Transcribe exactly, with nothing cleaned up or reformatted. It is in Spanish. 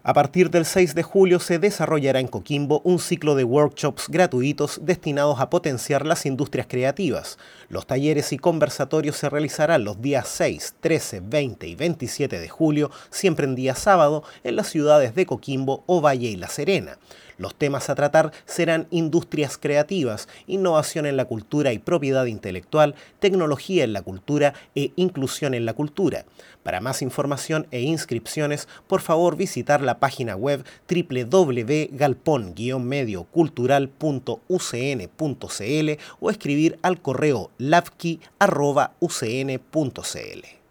A partir del seis de julio se desarrollará en Coquimbo un ciclo de workshops gratuitos destinados a potenciar las industrias creativas. Los talleres y conversatorios se realizarán los días seis, trece, veinte y veintisiete de julio, siempre en día sábado, en las ciudades de Coquimbo, Ovalle y La Serena. Los temas a tratar serán industrias creativas, innovación en la cultura y propiedad intelectual, tecnología en la cultura e inclusión en la cultura. Para más información e inscripciones, por favor visitar la página web doble u doble u doble u punto galpón guion medio cultural punto u c n punto c l o escribir al correo lavki arroba u c n punto c l.